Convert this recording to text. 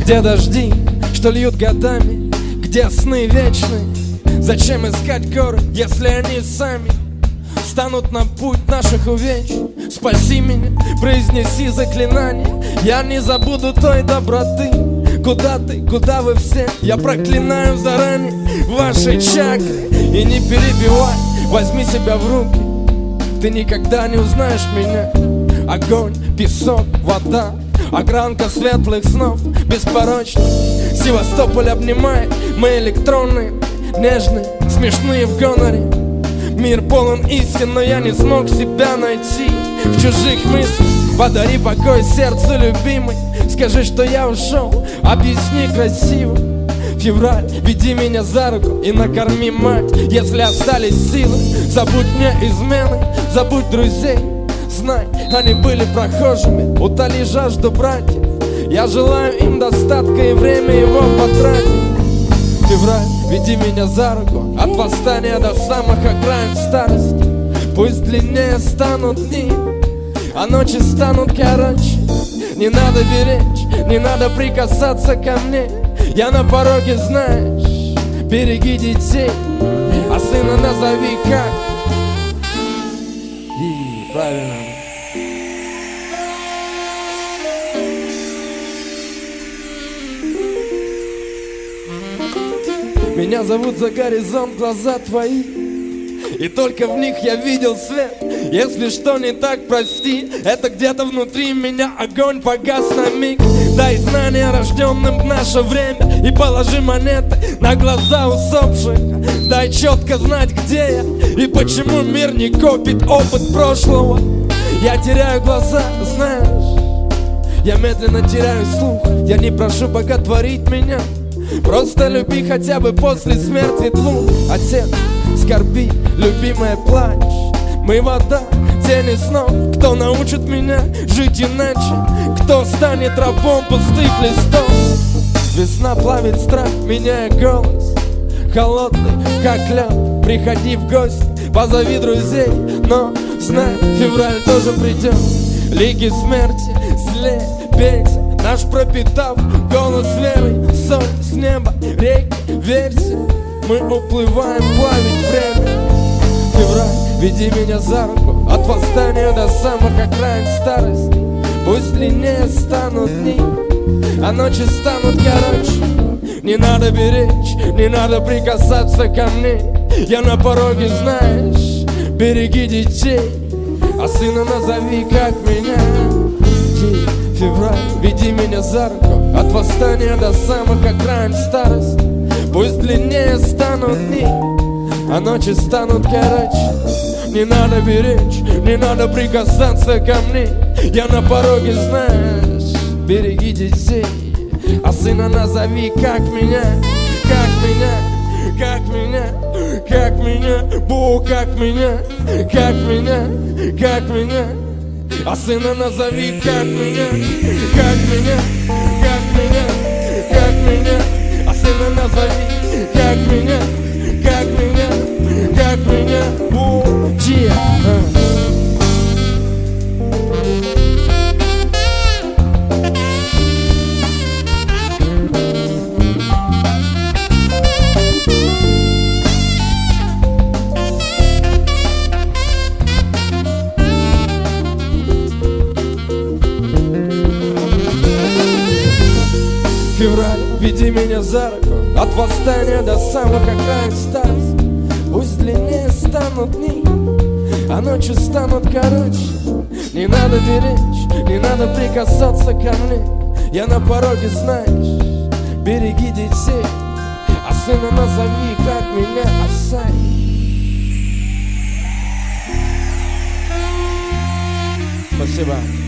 Где дожди, что льют годами, где сны вечные? Зачем искать горы, если они сами станут на путь наших увеч? Спаси меня, произнеси заклинание, я не забуду той доброты. Куда ты, куда вы все? Я проклинаю заранее ваши чакры. И не перебивай, возьми себя в руки, ты никогда не узнаешь меня. Огонь, песок, вода, огранка светлых снов беспорочных. Севастополь обнимает, мы электронные, нежные, смешные в гоноре. Мир полон истин, но я не смог себя найти в чужих мыслях. Подари покой сердцу, любимый, скажи, что я ушел, объясни красиво. Февраль, веди меня за руку и накорми мать, если остались силы. Забудь мне измены, забудь друзей, знай, они были прохожими. Утоли жажду братьев, я желаю им достатка и время его потратить. Февраль, веди меня за руку от восстания до самых окраин старости. Пусть длиннее станут дни, а ночи станут короче. Не надо беречь, не надо прикасаться ко мне. Я на пороге, знаешь, береги детей, а сына назови как. И правильно. Меня зовут за горизонт, глаза твои, и только в них я видел свет. Если что не так, прости, это где-то внутри меня огонь погас на миг. Дай знания рожденным в наше время и положи монеты на глаза усопших. Дай четко знать, где я и почему мир не копит опыт прошлого. Я теряю глаза, знаешь, я медленно теряю слух. Я не прошу боготворить меня, просто люби хотя бы после смерти двух. Отец, скорби, любимая, плачь. Мы вода, тени снов. Кто научит меня жить иначе? Кто станет рабом пустых листов? Весна плавит страх, меняя голос. Холодный, как лед, приходи в гости, позови друзей. Но знай, февраль тоже придет. Лиги смерти, зле, пейте, наш пропитав голос верой. Соль с неба, реки, верьте, мы уплываем плавить время. Февраль, веди меня за руку от восстания до самых окраин старости. Пусть длиннее станут дни, а ночи станут короче. Не надо беречь, не надо прикасаться ко мне. Я на пороге, знаешь, береги детей, а сына назови как меня. Февраль, веди меня за руку от восстания до самых окраин старости. Пусть длиннее станут дни, а ночи станут короче. Не надо беречь, не надо прикасаться ко мне. Я на пороге, знаешь, береги детей, а сына назови как меня. Как меня, как меня, как меня, бу, как меня, как меня, как меня, а сына назови как меня. Как меня, как меня, как меня, а сына назови как меня. Как меня, как меня, бу-чи. Февраль, веди меня за руку от восстания до самых окраин старости. Пусть длиннее станут дни, а ночи станут короче. Не надо беречь, не надо прикасаться ко мне. Я на пороге, знаешь, береги детей, а сына назови как меня, Асай. Спасибо.